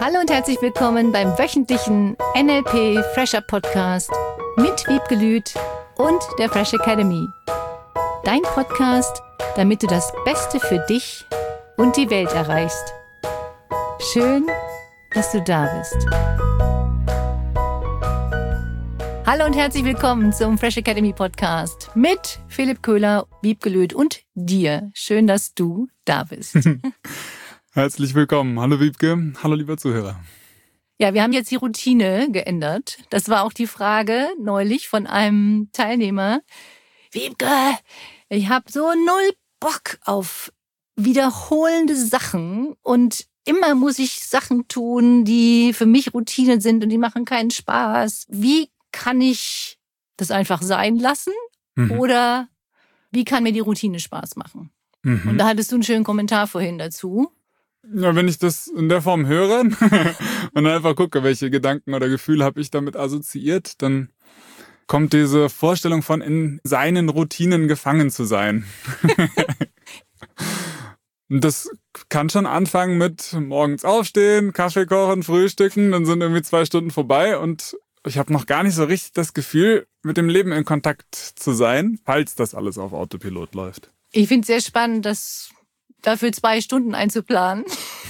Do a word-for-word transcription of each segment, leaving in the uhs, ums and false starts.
Hallo und herzlich willkommen beim wöchentlichen N L P Fresher Podcast mit Wiebke Lüth und der Fresh Academy. Dein Podcast, damit du das Beste für dich und die Welt erreichst. Schön, dass du da bist. Hallo und herzlich willkommen zum Fresh Academy Podcast mit Philipp Köhler, Wiebke Lüth und dir. Schön, dass du da bist. Herzlich willkommen. Hallo Wiebke, hallo lieber Zuhörer. Ja, wir haben jetzt die Routine geändert. Das war auch die Frage neulich von einem Teilnehmer. Wiebke, ich habe so null Bock auf wiederholende Sachen und immer muss ich Sachen tun, die für mich Routine sind und die machen keinen Spaß. Wie kann ich das einfach sein lassen? Mhm. Oder wie kann mir die Routine Spaß machen? Mhm. Und da hattest du einen schönen Kommentar vorhin dazu. Ja, wenn ich das in der Form höre und dann einfach gucke, welche Gedanken oder Gefühle habe ich damit assoziiert, dann kommt diese Vorstellung von in seinen Routinen gefangen zu sein. Und das kann schon anfangen mit morgens aufstehen, Kaffee kochen, frühstücken, dann sind irgendwie zwei Stunden vorbei und ich habe noch gar nicht so richtig das Gefühl, mit dem Leben in Kontakt zu sein, falls das alles auf Autopilot läuft. Ich finde es sehr spannend, dass dafür zwei Stunden einzuplanen.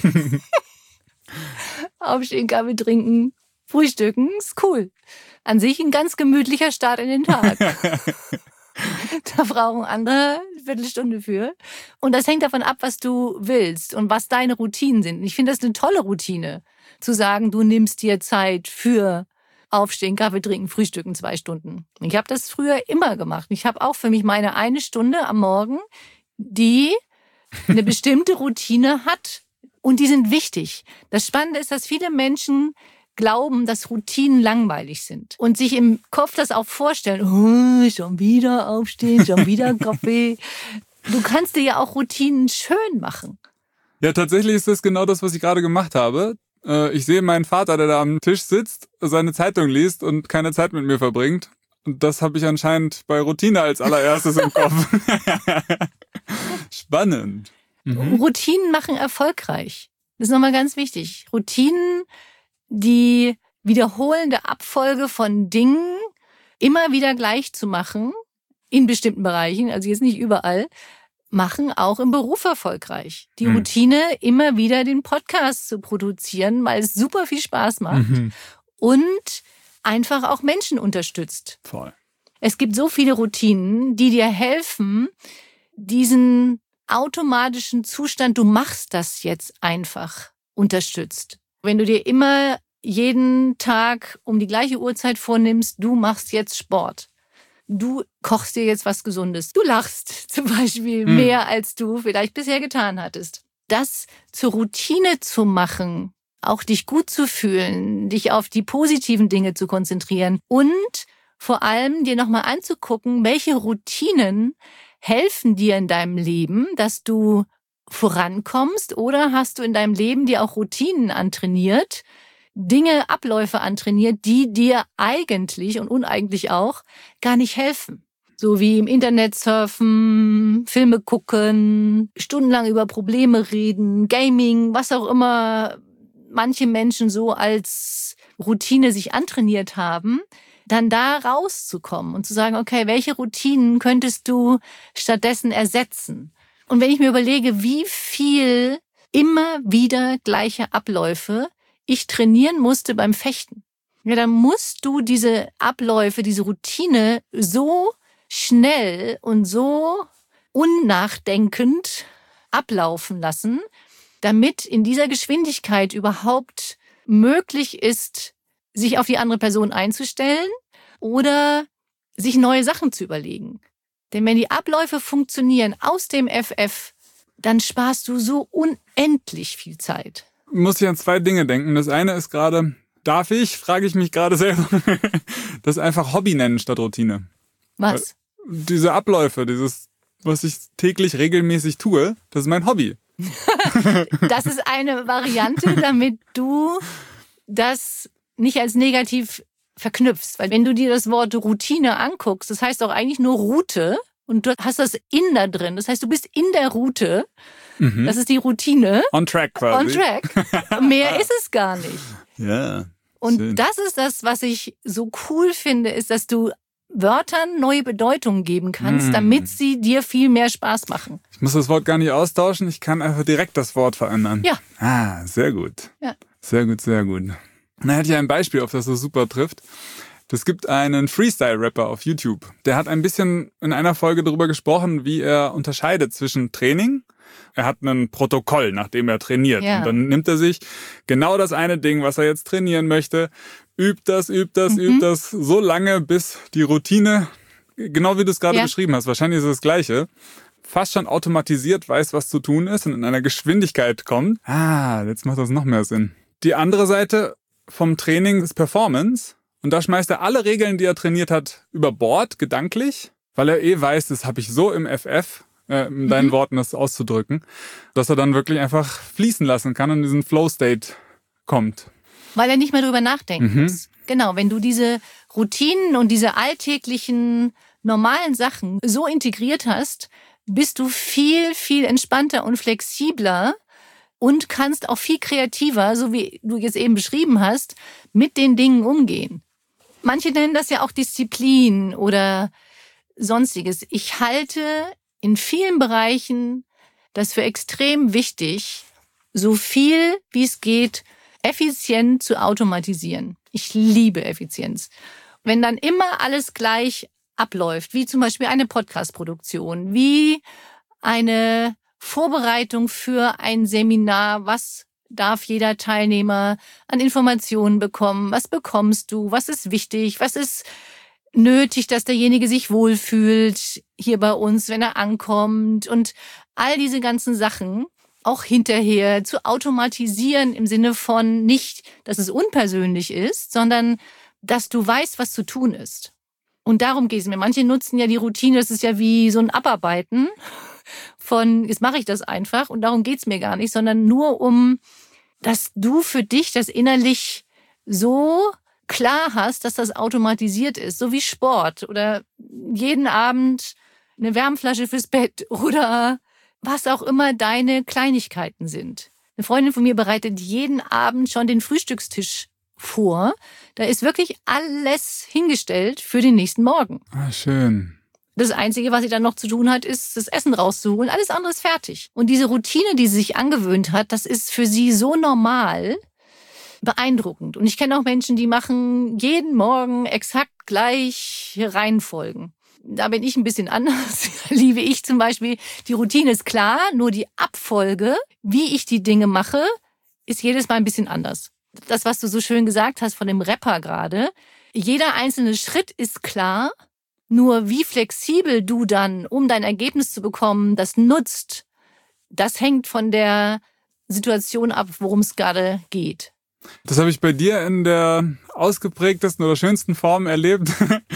Aufstehen, Kaffee trinken, frühstücken, ist cool. An sich ein ganz gemütlicher Start in den Tag. Da brauchen andere eine Viertelstunde für. Und das hängt davon ab, was du willst und was deine Routinen sind. Ich finde das eine tolle Routine, zu sagen, du nimmst dir Zeit für Aufstehen, Kaffee trinken, frühstücken, zwei Stunden. Ich habe das früher immer gemacht. Ich habe auch für mich meine eine Stunde am Morgen, die eine bestimmte Routine hat und die sind wichtig. Das Spannende ist, dass viele Menschen glauben, dass Routinen langweilig sind und sich im Kopf das auch vorstellen, oh, schon wieder aufstehen, schon wieder Kaffee. Du kannst dir ja auch Routinen schön machen. Ja, tatsächlich ist das genau das, was ich gerade gemacht habe. Ich sehe meinen Vater, der da am Tisch sitzt, seine Zeitung liest und keine Zeit mit mir verbringt. Und das habe ich anscheinend bei Routine als allererstes im Kopf. Spannend. Mhm. Routinen machen erfolgreich. Das ist nochmal ganz wichtig. Routinen, die wiederholende Abfolge von Dingen immer wieder gleich zu machen, in bestimmten Bereichen, also jetzt nicht überall, machen auch im Beruf erfolgreich. Die mhm. Routine, immer wieder den Podcast zu produzieren, weil es super viel Spaß macht mhm. und einfach auch Menschen unterstützt. Voll. Es gibt so viele Routinen, die dir helfen, diesen automatischen Zustand, du machst das jetzt einfach, unterstützt. Wenn du dir immer jeden Tag um die gleiche Uhrzeit vornimmst, du machst jetzt Sport. Du kochst dir jetzt was Gesundes. Du lachst zum Beispiel hm. mehr, als du vielleicht bisher getan hattest. Das zur Routine zu machen, auch dich gut zu fühlen, dich auf die positiven Dinge zu konzentrieren und vor allem dir nochmal anzugucken, welche Routinen helfen dir in deinem Leben, dass du vorankommst, oder hast du in deinem Leben dir auch Routinen antrainiert, Dinge, Abläufe antrainiert, die dir eigentlich und uneigentlich auch gar nicht helfen. So wie im Internet surfen, Filme gucken, stundenlang über Probleme reden, Gaming, was auch immer manche Menschen so als Routine sich antrainiert haben, dann da rauszukommen und zu sagen, okay, welche Routinen könntest du stattdessen ersetzen? Und wenn ich mir überlege, wie viel immer wieder gleiche Abläufe ich trainieren musste beim Fechten, ja, dann musst du diese Abläufe, diese Routine so schnell und so unnachdenkend ablaufen lassen, damit in dieser Geschwindigkeit überhaupt möglich ist, sich auf die andere Person einzustellen oder sich neue Sachen zu überlegen. Denn wenn die Abläufe funktionieren aus dem F F, dann sparst du so unendlich viel Zeit. Muss ich an zwei Dinge denken. Das eine ist gerade, darf ich, frage ich mich gerade selber, das einfach Hobby nennen statt Routine. Was? Diese Abläufe, dieses, was ich täglich regelmäßig tue, das ist mein Hobby. Das ist eine Variante, damit du das nicht als negativ verknüpfst. Weil wenn du dir das Wort Routine anguckst, das heißt auch eigentlich nur Route und du hast das in da drin. Das heißt, du bist in der Route Mhm. Das ist die Routine. On track quasi. On track. Mehr ist es gar nicht. Ja. Und schön. das ist das, was ich so cool finde, ist, dass du Wörtern neue Bedeutungen geben kannst, Mm. damit sie dir viel mehr Spaß machen. Ich muss das Wort gar nicht austauschen, ich kann einfach direkt das Wort verändern. Ja. Ah, sehr gut. Ja. Sehr gut, sehr gut. Na, hätte ich ein Beispiel, auf das das super trifft. Es gibt einen Freestyle-Rapper auf YouTube. Der hat ein bisschen in einer Folge darüber gesprochen, wie er unterscheidet zwischen Training. Er hat ein Protokoll, nach dem er trainiert. Ja. Und dann nimmt er sich genau das eine Ding, was er jetzt trainieren möchte, übt das, übt das, Mhm. übt das so lange, bis die Routine, genau wie du es gerade Ja. beschrieben hast, wahrscheinlich ist es das Gleiche, fast schon automatisiert weiß, was zu tun ist und in einer Geschwindigkeit kommt. Ah, jetzt macht das noch mehr Sinn. Die andere Seite vom Training ist Performance. Und da schmeißt er alle Regeln, die er trainiert hat, über Bord, gedanklich, weil er eh weiß, das habe ich so im F F, äh, in deinen Mhm. Worten das auszudrücken, dass er dann wirklich einfach fließen lassen kann und in diesen Flow-State kommt. Weil er nicht mehr drüber nachdenken Mhm. muss. Genau, wenn du diese Routinen und diese alltäglichen, normalen Sachen so integriert hast, bist du viel, viel entspannter und flexibler und kannst auch viel kreativer, so wie du jetzt eben beschrieben hast, mit den Dingen umgehen. Manche nennen das ja auch Disziplin oder Sonstiges. Ich halte in vielen Bereichen das für extrem wichtig, so viel wie es geht, effizient zu automatisieren. Ich liebe Effizienz. Wenn dann immer alles gleich abläuft, wie zum Beispiel eine Podcast-Produktion, wie eine Vorbereitung für ein Seminar, was darf jeder Teilnehmer an Informationen bekommen, was bekommst du, was ist wichtig, was ist nötig, dass derjenige sich wohlfühlt hier bei uns, wenn er ankommt und all diese ganzen Sachen auch hinterher zu automatisieren im Sinne von nicht, dass es unpersönlich ist, sondern dass du weißt, was zu tun ist. Und darum geht es mir. Manche nutzen ja die Routine, das ist ja wie so ein Abarbeiten von, jetzt mache ich das einfach und darum geht's mir gar nicht, sondern nur um, dass du für dich das innerlich so klar hast, dass das automatisiert ist, so wie Sport oder jeden Abend eine Wärmflasche fürs Bett oder was auch immer deine Kleinigkeiten sind. Eine Freundin von mir bereitet jeden Abend schon den Frühstückstisch vor. Da ist wirklich alles hingestellt für den nächsten Morgen. Ah, schön. Das Einzige, was sie dann noch zu tun hat, ist, das Essen rauszuholen. Alles andere ist fertig. Und diese Routine, die sie sich angewöhnt hat, das ist für sie so normal, beeindruckend. Und ich kenne auch Menschen, die machen jeden Morgen exakt gleich Reihenfolgen. Da bin ich ein bisschen anders. Liebe ich zum Beispiel, die Routine ist klar, nur die Abfolge, wie ich die Dinge mache, ist jedes Mal ein bisschen anders. Das, was du so schön gesagt hast von dem Rapper gerade, jeder einzelne Schritt ist klar, nur wie flexibel du dann, um dein Ergebnis zu bekommen, das nutzt, das hängt von der Situation ab, worum es gerade geht. Das habe ich bei dir in der ausgeprägtesten oder schönsten Form erlebt,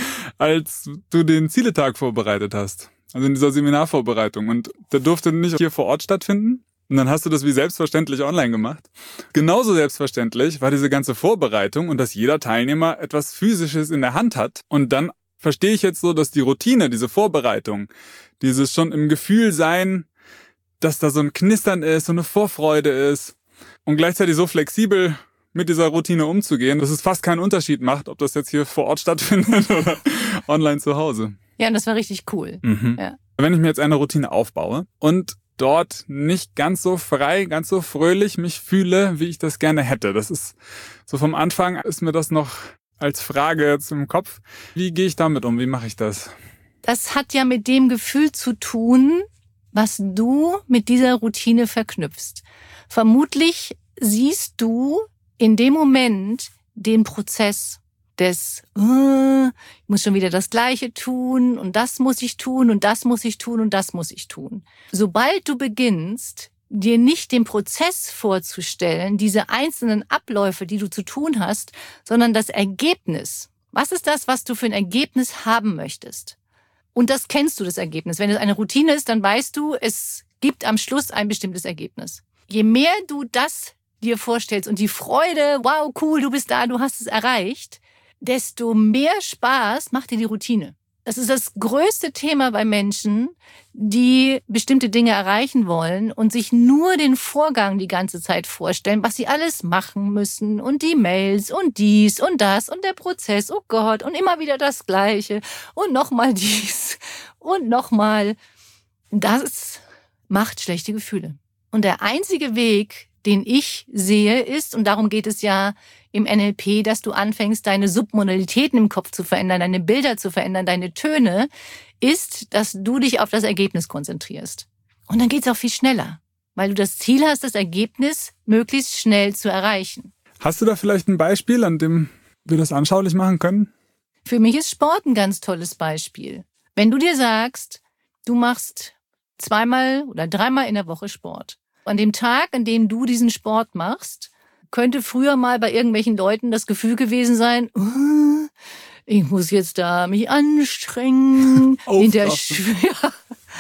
als du den Zieletag vorbereitet hast. Also in dieser Seminarvorbereitung. Und der durfte nicht hier vor Ort stattfinden. Und dann hast du das wie selbstverständlich online gemacht. Genauso selbstverständlich war diese ganze Vorbereitung und dass jeder Teilnehmer etwas Physisches in der Hand hat. Und dann verstehe ich jetzt so, dass die Routine, diese Vorbereitung, dieses schon im Gefühl sein, dass da so ein Knistern ist, so eine Vorfreude ist und gleichzeitig so flexibel mit dieser Routine umzugehen, dass es fast keinen Unterschied macht, ob das jetzt hier vor Ort stattfindet oder online zu Hause. Ja, und das war richtig cool. Mhm. Ja. Wenn ich mir jetzt eine Routine aufbaue und dort nicht ganz so frei, ganz so fröhlich mich fühle, wie ich das gerne hätte. Das ist so vom Anfang ist mir das noch als Frage jetzt im Kopf. Wie gehe ich damit um? Wie mache ich das? Das hat ja mit dem Gefühl zu tun, was du mit dieser Routine verknüpfst. Vermutlich siehst du in dem Moment den Prozess des, äh, ich muss schon wieder das Gleiche tun und das muss ich tun und das muss ich tun und das muss ich tun. Sobald du beginnst, dir nicht den Prozess vorzustellen, diese einzelnen Abläufe, die du zu tun hast, sondern das Ergebnis. Was ist das, was du für ein Ergebnis haben möchtest? Und das kennst du, das Ergebnis. Wenn es eine Routine ist, dann weißt du, es gibt am Schluss ein bestimmtes Ergebnis. Je mehr du das dir vorstellst und die Freude, wow, cool, du bist da, du hast es erreicht, desto mehr Spaß macht dir die Routine. Das ist das größte Thema bei Menschen, die bestimmte Dinge erreichen wollen und sich nur den Vorgang die ganze Zeit vorstellen, was sie alles machen müssen und die Mails und dies und das und der Prozess, oh Gott, und immer wieder das Gleiche und nochmal dies und nochmal. Das macht schlechte Gefühle. Und der einzige Weg, den ich sehe, ist, und darum geht es ja im N L P, dass du anfängst, deine Submodalitäten im Kopf zu verändern, deine Bilder zu verändern, deine Töne, ist, dass du dich auf das Ergebnis konzentrierst. Und dann geht's auch viel schneller, weil du das Ziel hast, das Ergebnis möglichst schnell zu erreichen. Hast du da vielleicht ein Beispiel, an dem wir das anschaulich machen können? Für mich ist Sport ein ganz tolles Beispiel. Wenn du dir sagst, du machst zweimal oder dreimal in der Woche Sport. An dem Tag, an dem du diesen Sport machst, könnte früher mal bei irgendwelchen Leuten das Gefühl gewesen sein, oh, ich muss jetzt da mich anstrengen, hinterher schwer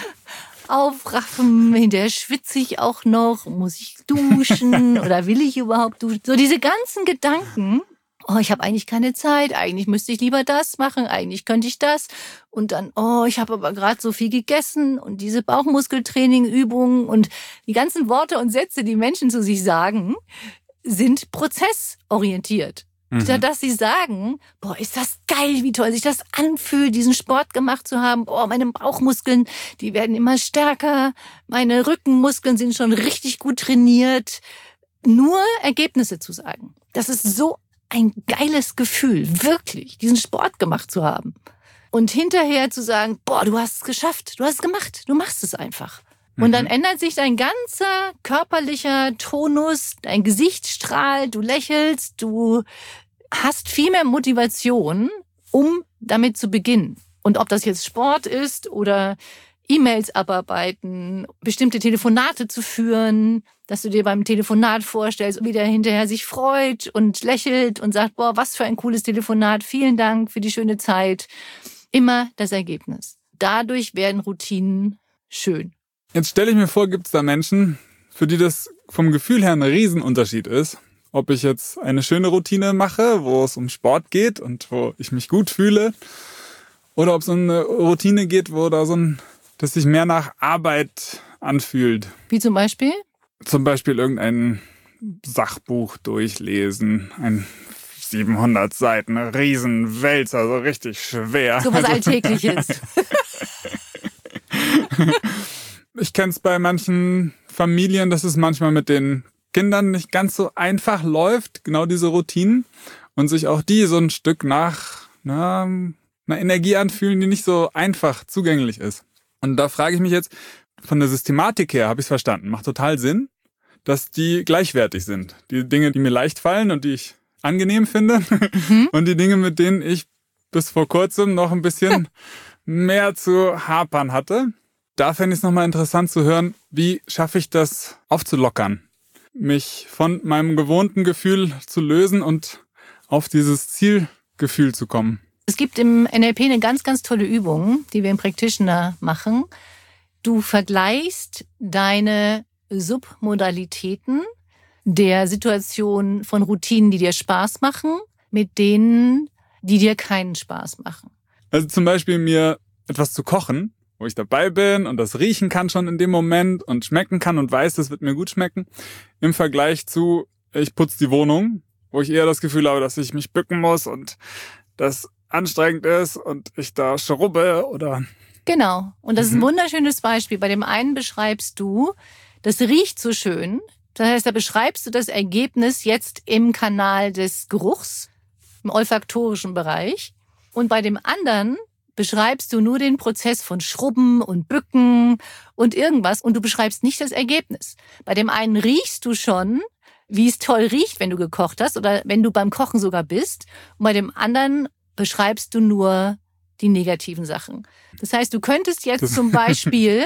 aufraffen, hinterher schwitze ich auch noch, muss ich duschen oder will ich überhaupt duschen? So diese ganzen Gedanken, oh, ich habe eigentlich keine Zeit, eigentlich müsste ich lieber das machen, eigentlich könnte ich das. Und dann, oh, ich habe aber gerade so viel gegessen und diese Bauchmuskeltraining-Übungen und die ganzen Worte und Sätze, die Menschen zu sich sagen, sind prozessorientiert. Mhm. Statt dass sie sagen, boah, ist das geil, wie toll sich das anfühlt, diesen Sport gemacht zu haben. Boah, meine Bauchmuskeln, die werden immer stärker. Meine Rückenmuskeln sind schon richtig gut trainiert. Nur Ergebnisse zu sagen. Das ist so ein geiles Gefühl, wirklich, diesen Sport gemacht zu haben. Und hinterher zu sagen, boah, du hast es geschafft, du hast es gemacht, du machst es einfach. Und dann ändert sich dein ganzer körperlicher Tonus, dein Gesicht strahlt, du lächelst, du hast viel mehr Motivation, um damit zu beginnen. Und ob das jetzt Sport ist oder E-Mails abarbeiten, bestimmte Telefonate zu führen, dass du dir beim Telefonat vorstellst, wie der hinterher sich freut und lächelt und sagt, boah, was für ein cooles Telefonat, vielen Dank für die schöne Zeit. Immer das Ergebnis. Dadurch werden Routinen schön. Jetzt stelle ich mir vor, gibt es da Menschen, für die das vom Gefühl her ein Riesenunterschied ist. Ob ich jetzt eine schöne Routine mache, wo es um Sport geht und wo ich mich gut fühle, oder ob es um eine Routine geht, wo da so ein, das sich mehr nach Arbeit anfühlt. Wie zum Beispiel? Zum Beispiel irgendein Sachbuch durchlesen, ein siebenhundert Seiten, ein Riesenwälzer, so richtig schwer. So was Alltägliches. Ich kenne es bei manchen Familien, dass es manchmal mit den Kindern nicht ganz so einfach läuft, genau diese Routinen, und sich auch die so ein Stück nach na, einer Energie anfühlen, die nicht so einfach zugänglich ist. Und da frage ich mich jetzt, von der Systematik her habe ich es verstanden, macht total Sinn, dass die gleichwertig sind. Die Dinge, die mir leicht fallen und die ich angenehm finde, mhm. und die Dinge, mit denen ich bis vor kurzem noch ein bisschen mehr zu hapern hatte. Da fände ich es nochmal interessant zu hören, wie schaffe ich das aufzulockern, mich von meinem gewohnten Gefühl zu lösen und auf dieses Zielgefühl zu kommen. Es gibt im N L P eine ganz, ganz tolle Übung, die wir im Practitioner machen. Du vergleichst deine Submodalitäten der Situation von Routinen, die dir Spaß machen, mit denen, die dir keinen Spaß machen. Also zum Beispiel mir etwas zu kochen, wo ich dabei bin und das riechen kann schon in dem Moment und schmecken kann und weiß, das wird mir gut schmecken, im Vergleich zu, ich putze die Wohnung, wo ich eher das Gefühl habe, dass ich mich bücken muss und das anstrengend ist und ich da schrubbe oder... Genau. Und das mhm. ist ein wunderschönes Beispiel. Bei dem einen beschreibst du, das riecht so schön. Das heißt, da beschreibst du das Ergebnis jetzt im Kanal des Geruchs, im olfaktorischen Bereich. Und bei dem anderen beschreibst du nur den Prozess von Schrubben und Bücken und irgendwas und du beschreibst nicht das Ergebnis. Bei dem einen riechst du schon, wie es toll riecht, wenn du gekocht hast oder wenn du beim Kochen sogar bist. Und bei dem anderen beschreibst du nur die negativen Sachen. Das heißt, du könntest jetzt zum Beispiel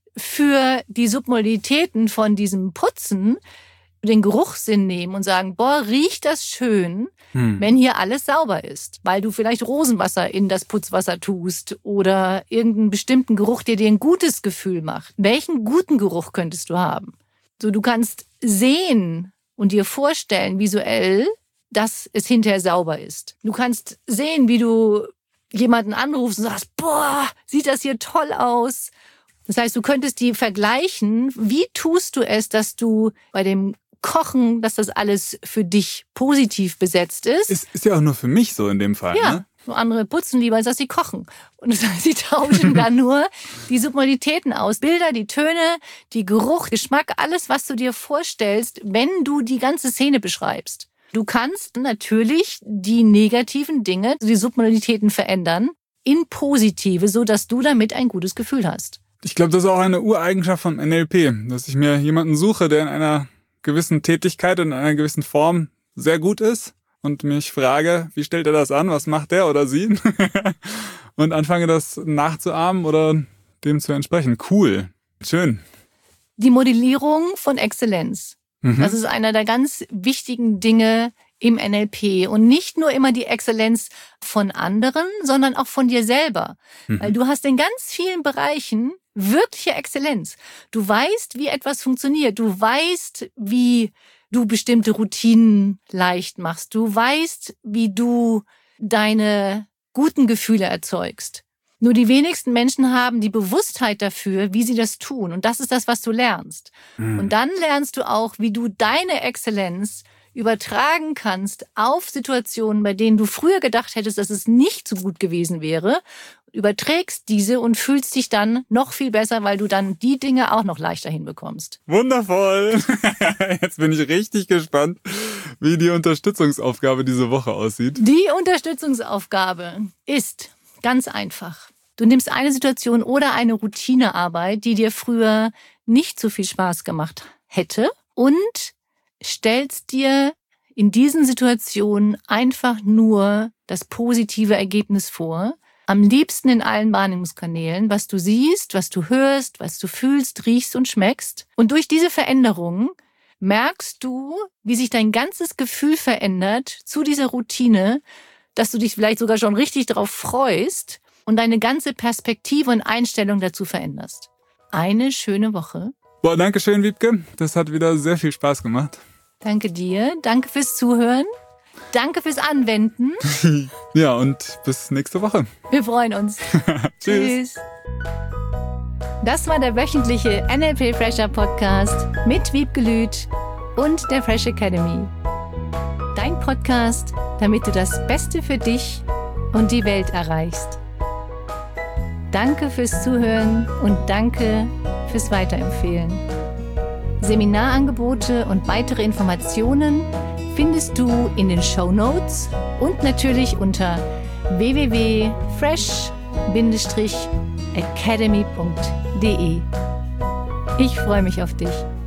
für die Submodalitäten von diesem Putzen den Geruchssinn nehmen und sagen, boah, riecht das schön, hm. wenn hier alles sauber ist. Weil du vielleicht Rosenwasser in das Putzwasser tust oder irgendeinen bestimmten Geruch, der dir ein gutes Gefühl macht. Welchen guten Geruch könntest du haben? So, du kannst sehen und dir vorstellen visuell, dass es hinterher sauber ist. Du kannst sehen, wie du jemanden anrufst und sagst, boah, sieht das hier toll aus. Das heißt, du könntest die vergleichen. Wie tust du es, dass du bei dem Kochen, dass das alles für dich positiv besetzt ist? Ist, ist ja auch nur für mich so in dem Fall, ja. ne? Andere putzen lieber, als dass sie kochen. Und das heißt, sie tauschen dann nur die Submodalitäten aus. Bilder, die Töne, die Geruch, Geschmack, alles, was du dir vorstellst, wenn du die ganze Szene beschreibst. Du kannst natürlich die negativen Dinge, die Submodalitäten verändern, in positive, so dass du damit ein gutes Gefühl hast. Ich glaube, das ist auch eine Ureigenschaft vom N L P, dass ich mir jemanden suche, der in einer gewissen Tätigkeit, in einer gewissen Form sehr gut ist und mich frage, wie stellt er das an, was macht der oder sie? Und anfange das nachzuahmen oder dem zu entsprechen. Cool, schön. Die Modellierung von Exzellenz. Mhm. Das ist einer der ganz wichtigen Dinge im N L P. Und nicht nur immer die Exzellenz von anderen, sondern auch von dir selber. Mhm. Weil du hast in ganz vielen Bereichen wirkliche Exzellenz. Du weißt, wie etwas funktioniert. Du weißt, wie du bestimmte Routinen leicht machst. Du weißt, wie du deine guten Gefühle erzeugst. Nur die wenigsten Menschen haben die Bewusstheit dafür, wie sie das tun. Und das ist das, was du lernst. Mhm. Und dann lernst du auch, wie du deine Exzellenz übertragen kannst auf Situationen, bei denen du früher gedacht hättest, dass es nicht so gut gewesen wäre. Überträgst diese und fühlst dich dann noch viel besser, weil du dann die Dinge auch noch leichter hinbekommst. Wundervoll! Jetzt bin ich richtig gespannt, wie die Unterstützungsaufgabe diese Woche aussieht. Die Unterstützungsaufgabe ist ganz einfach. Du nimmst eine Situation oder eine Routinearbeit, die dir früher nicht so viel Spaß gemacht hätte und stellst dir in diesen Situationen einfach nur das positive Ergebnis vor. Am liebsten in allen Wahrnehmungskanälen, was du siehst, was du hörst, was du fühlst, riechst und schmeckst. Und durch diese Veränderung merkst du, wie sich dein ganzes Gefühl verändert zu dieser Routine, dass du dich vielleicht sogar schon richtig darauf freust und deine ganze Perspektive und Einstellung dazu veränderst. Eine schöne Woche. Boah, danke schön, Wiebke. Das hat wieder sehr viel Spaß gemacht. Danke dir. Danke fürs Zuhören. Danke fürs Anwenden. Ja, und bis nächste Woche. Wir freuen uns. Tschüss. Das war der wöchentliche N L P Fresher Podcast mit Wiebke Lüth und der Fresh Academy. Dein Podcast, damit du das Beste für dich und die Welt erreichst. Danke fürs Zuhören und danke fürs Weiterempfehlen. Seminarangebote und weitere Informationen findest du in den Shownotes und natürlich unter w w w punkt fresh academy punkt d e. Ich freue mich auf dich.